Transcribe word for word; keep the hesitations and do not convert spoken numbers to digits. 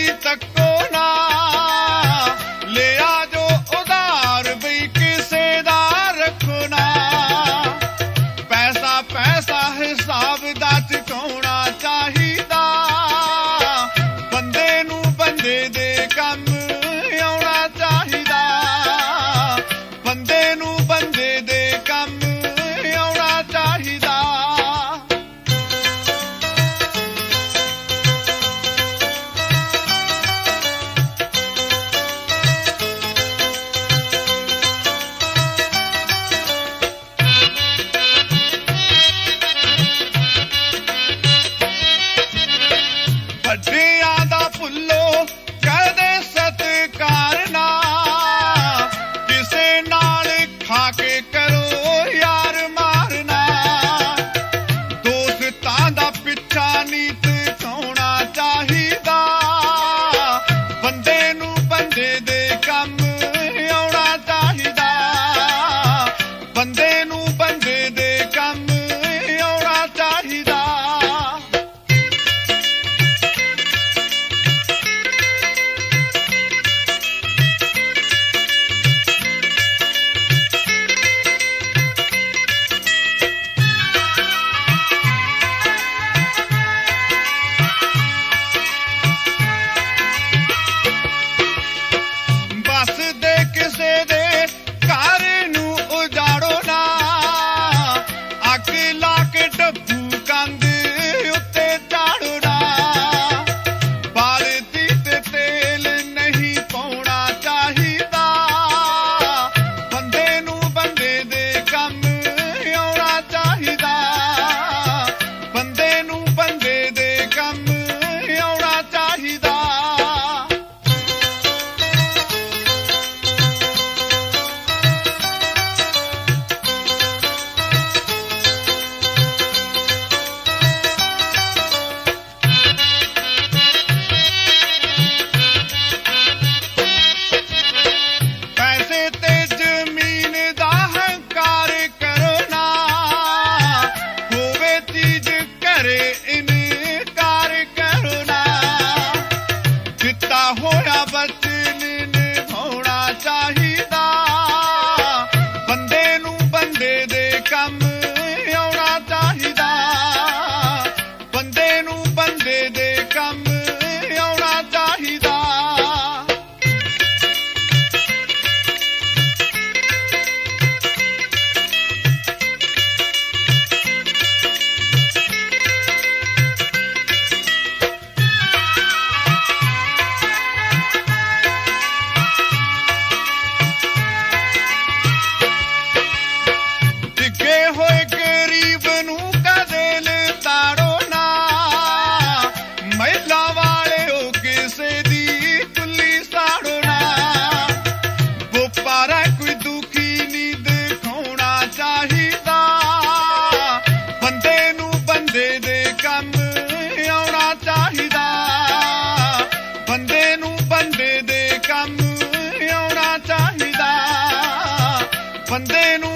ਦੀ ਤੱਕੋ ਨਾ, ਲਿਆ ਜੋ ਉਧਾਰ ਬਈ ਕਿਸੇ ਦਾ ਰੱਖੋ ਨਾ। ਪੈਸਾ ਪੈਸਾ ਹਿਸਾਬ ਦਾ ਚੁਕਾਉਣਾ ਚਾਹੀਦਾ, ਬੰਦੇ ਨੂੰ ਬੰਦੇ ਦੇ ਕੰਮ ਆਉਣਾ ਚਾਹੀਦਾ, ਬੰਦੇ ਨੂੰ ਬੰਦੇ ਦੇ ਕੰਮ ਆਉਣਾ ਚਾਹੀਦਾ। ਵੱਡਿਆਂ ਦਾ ਭੁੱਲੋ ਕਦੇ ਸਤਿਕਾਰ ਨਾ, ਕਿਸੇ ਨਾਲ ਖਾ ਕੇ ਕਰੋ ਯਾਰ ਮਾਰਨਾ। ਦੋਸਤਾਂ ਦਾ ਪਿੱਛਾ ਨੀਤ ਖਾਉਣਾ ਚਾਹੀਦਾ, ਬੰਦੇ ਨੂੰ ਬੰਦੇ ਦੇ ਕੰਮ ਆਉਣਾ ਚਾਹੀਦਾ, ਬੰਦੇ ਨੂੰ ਬੰਦੇ ਦੇ ਕੰਮ ਆਉਣਾ ਚਾਹੀਦਾ। ਬਸ ਦੇ ਕਿਸੇ ਦੇ ਘਰ ਨੂੰ ਉਜਾੜੋ ਨਾ, ਅੱਗ ਲਾ ਕੇ ਡੱਬੂ ਕੰਧ ਉੱਤੇ ਝਾੜੋ ਨਾ। ਬਾਲਟੀ ਤੇ ਤੇਲ ਨਹੀਂ ਪਾਉਣਾ ਚਾਹੀਦਾ, ਬੰਦੇ ਨੂੰ ਬੰਦੇ ਦੇ ਕੰਮ ਆਉਣਾ ਚਾਹੀਦਾ, ਬੰਦੇ ਨੂੰ ਬੰਦੇ ਦੇ ਕੰਮ ਆਉਣਾ ਚਾਹੀਦਾ। ਪੈਸੇ ਤੇ ਜ਼ਮੀਨ ਦਾ ਹੰਕਾਰ ਕਰੋ ਨਾ, ਹੋਵੇ ਚੀਜ਼ ਘਰੇ ਇਨਕਾਰ ਕਰੋ ਨਾ। ਦਿੱਤਾ ਹੋਇਆ ਵਚਨ ਨਿਭਾਉਣਾ ਚਾਹੀਦਾ, ਬੰਦੇ ਨੂੰ ਬੰਦੇ ਦੇ ਕੰਮ ਆਉਣਾ ਚਾਹੀਦਾ, ਬੰਦੇ ਨੂੰ ਬੰਦੇ ਦੇ ਕੰਮ ਆਉਣਾ ਚਾਹੀਦਾ। ਡਿੱਗੇ ਹੋਏ ਗਰੀਬ ਨੂੰ ਕਦੇ ਲਿਤਾੜੋ ਨਾ, ਮਹਿਲਾ ਵਾਲਿਓ ਕਿਸੇ ਦੀ ਕੁੱਲੀ ਸਾੜੋ ਨਾ। ਵਪਾਰਾ ਕੋਈ ਦੁਖੀ ਨਹੀਂ ਦਿਖਾਉਣਾ ਚਾਹੀਦਾ, ਬੰਦੇ ਨੂੰ ਬੰਦੇ ਦੇ ਕੰਮ ਆਉਣਾ ਚਾਹੀਦਾ, ਬੰਦੇ ਨੂੰ ਬੰਦੇ ਦੇ ਕੰਮ ਆਉਣਾ ਚਾਹੀਦਾ, ਬੰਦੇ ਨੂੰ